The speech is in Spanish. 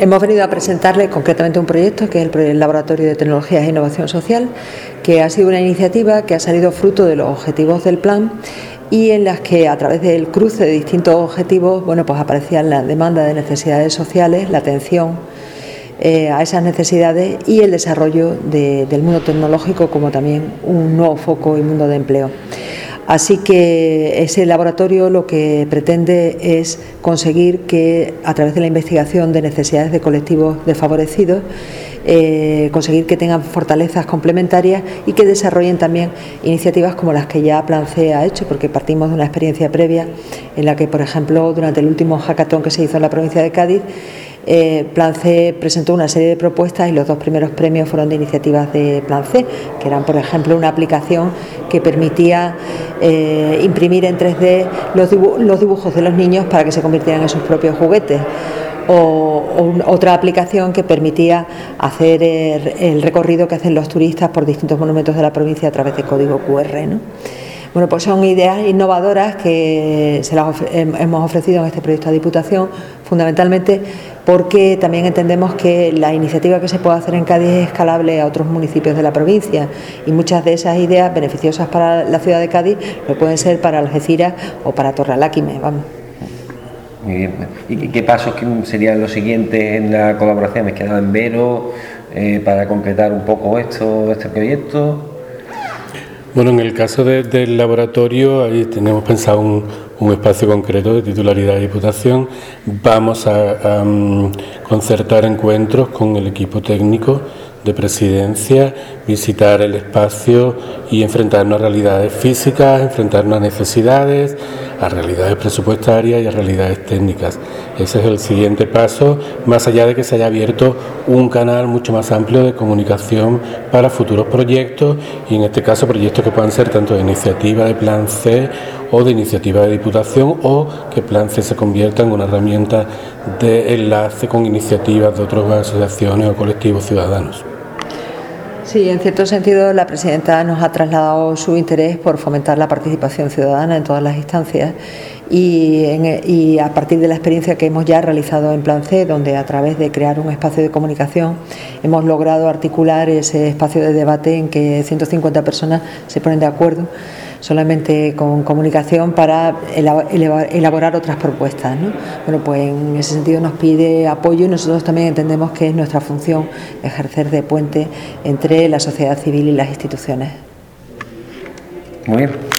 Hemos venido a presentarle concretamente un proyecto que es el Laboratorio de Tecnologías e Innovación Social, que ha sido una iniciativa que ha salido fruto de los objetivos del plan y en las que a través del cruce de distintos objetivos, bueno, pues aparecían la demanda de necesidades sociales, la atención a esas necesidades y el desarrollo del mundo tecnológico como también un nuevo foco y mundo de empleo. Así que ese laboratorio lo que pretende es conseguir que a través de la investigación de necesidades de colectivos desfavorecidos, conseguir que tengan fortalezas complementarias y que desarrollen también iniciativas como las que ya Plan C ha hecho, porque partimos de una experiencia previa en la que, por ejemplo, durante el último hackathon que se hizo en la provincia de Cádiz, Plan C presentó una serie de propuestas y los 2 primeros premios fueron de iniciativas de Plan C, que eran, por ejemplo, una aplicación que permitía imprimir en 3D los dibujos de los niños para que se convirtieran en sus propios juguetes, o otra aplicación que permitía hacer el recorrido que hacen los turistas por distintos monumentos de la provincia a través de código QR, ¿no? Bueno, pues son ideas innovadoras que se las hemos ofrecido en este proyecto a Diputación, fundamentalmente porque también entendemos que la iniciativa que se puede hacer en Cádiz es escalable a otros municipios de la provincia y muchas de esas ideas beneficiosas para la ciudad de Cádiz lo pueden ser para Algeciras o para Torreláquime, vamos. Muy bien. ¿Y qué pasos serían los siguientes en la colaboración? ¿Me quedaba en Vero para concretar un poco este proyecto? Bueno, en el caso del laboratorio, ahí tenemos pensado un espacio concreto de titularidad de Diputación. Vamos a concertar encuentros con el equipo técnico de Presidencia, visitar el espacio y enfrentarnos a realidades físicas, enfrentarnos a necesidades, a realidades presupuestarias y a realidades técnicas. Ese es el siguiente paso, más allá de que se haya abierto un canal mucho más amplio de comunicación para futuros proyectos y en este caso proyectos que puedan ser tanto de iniciativa de Plan C o de iniciativa de Diputación o que Plan C se convierta en una herramienta de enlace con iniciativas de otras asociaciones o colectivos ciudadanos. Sí, en cierto sentido la presidenta nos ha trasladado su interés por fomentar la participación ciudadana en todas las instancias y a partir de la experiencia que hemos ya realizado en Plan C, donde a través de crear un espacio de comunicación hemos logrado articular ese espacio de debate en que 150 personas se ponen de acuerdo solamente con comunicación para elaborar otras propuestas, ¿no? Bueno, pues en ese sentido nos pide apoyo y nosotros también entendemos que es nuestra función ejercer de puente entre la sociedad civil y las instituciones. Muy bien.